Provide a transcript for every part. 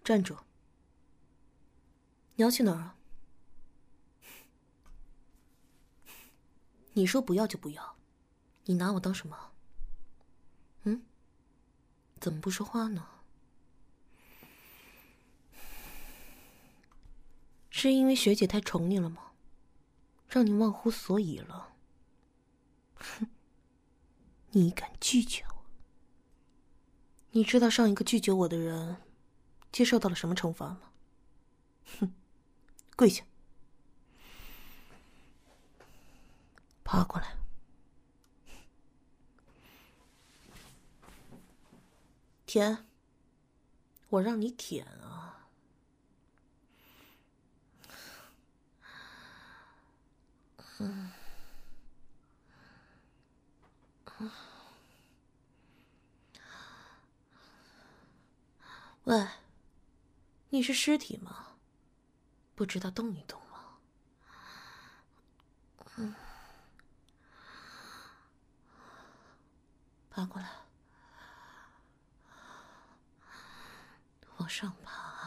站住！你要去哪儿啊？你说不要就不要，你拿我当什么？怎么不说话呢？是因为学姐太宠你了吗？让你忘乎所以了？哼！你敢拒绝我？你知道上一个拒绝我的人接受到了什么惩罚吗？哼！跪下！爬过来！舔！我让你舔啊！喂，你是尸体吗？不知道动一动吗？爬过来，往上爬。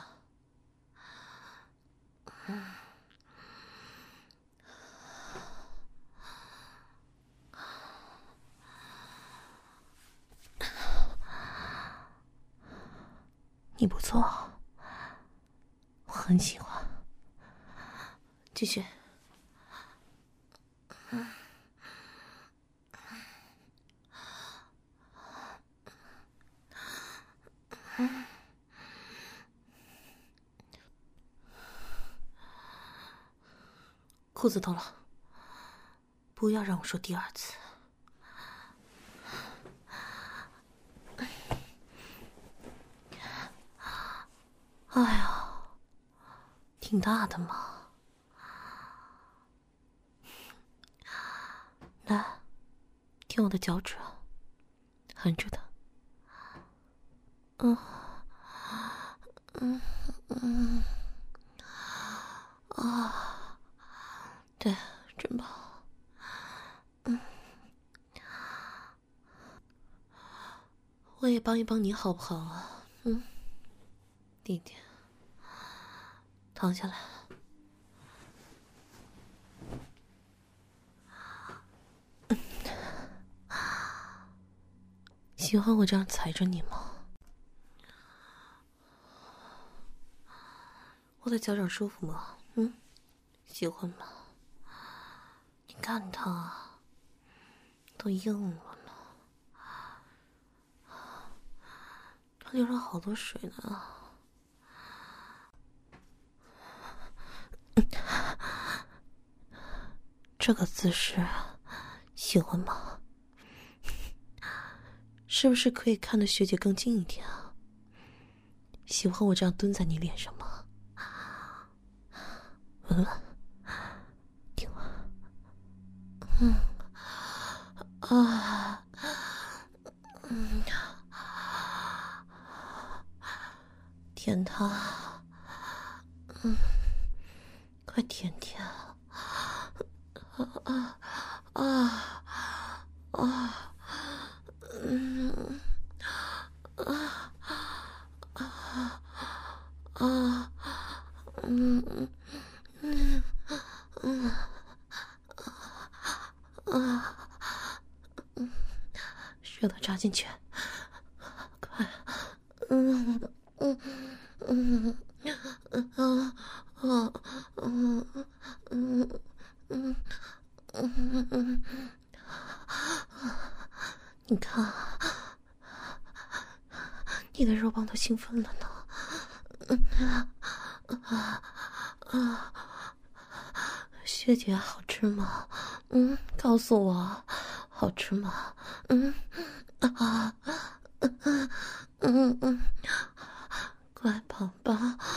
你不错，我很喜欢。继续。裤子脱了，不要让我说第二次。哎呀，挺大的嘛。来，舔我的脚趾，含住它。对，真棒。我也帮一帮你好不好啊？弟弟，躺下来。喜欢我这样踩着你吗？我的脚掌舒服吗？喜欢吗？你看它，都硬了呢，它流了好多水呢。这个姿势喜欢吗？是不是可以看得学姐更近一点啊？喜欢我这样蹲在你脸上吗？闻闻，听闻。舔它，快舔舔。舌头扎进去，快！你看，你的肉棒都兴奋了呢。学姐好吃吗？告诉我，好吃吗？乖宝宝，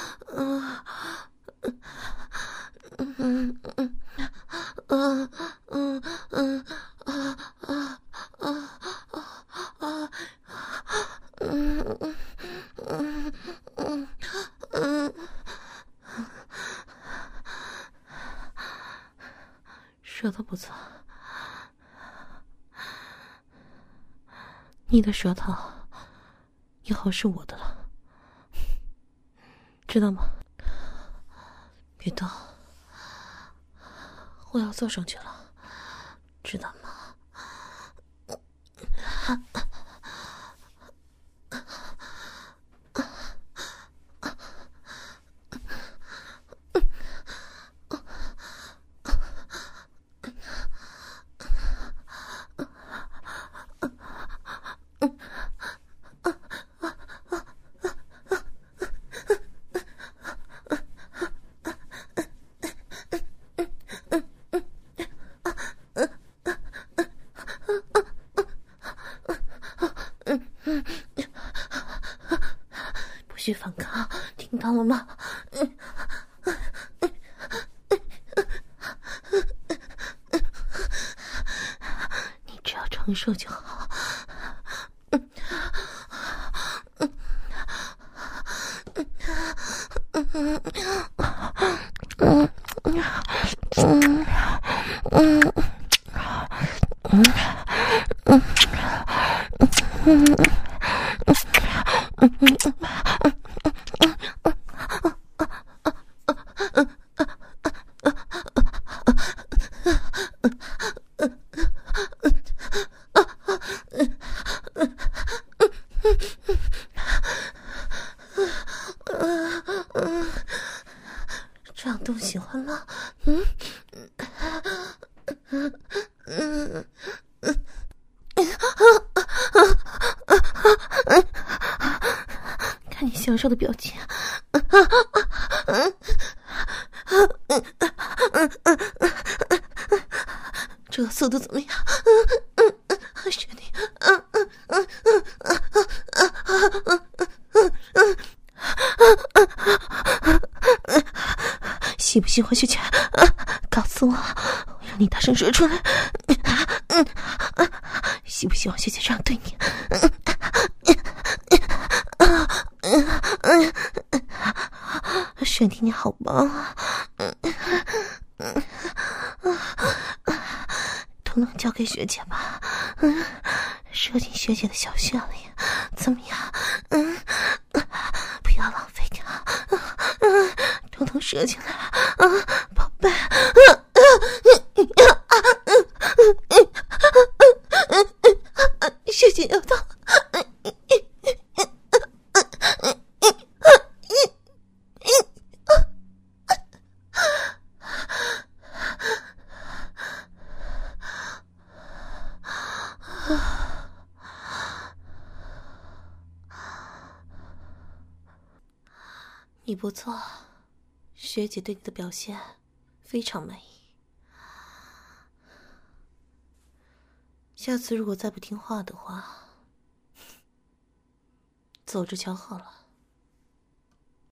舌头不错，你的舌头以后是我的了。 知道吗？别动，我要坐上去了，知道吗？不许反抗，听到了吗？你只要承受就好。这样都喜欢了？看你享受的表情。这个速度怎么样？是你。喜不喜欢学姐？告诉我，我让你大声说出来。喜不喜欢学姐这样对你？身体你好棒啊！统统交给学姐吧。射进学姐的小穴里，怎么样？不要浪费掉。统统射进来，宝贝。学姐要到了。你不错，学姐对你的表现非常满意。下次如果再不听话的话，走着瞧好了。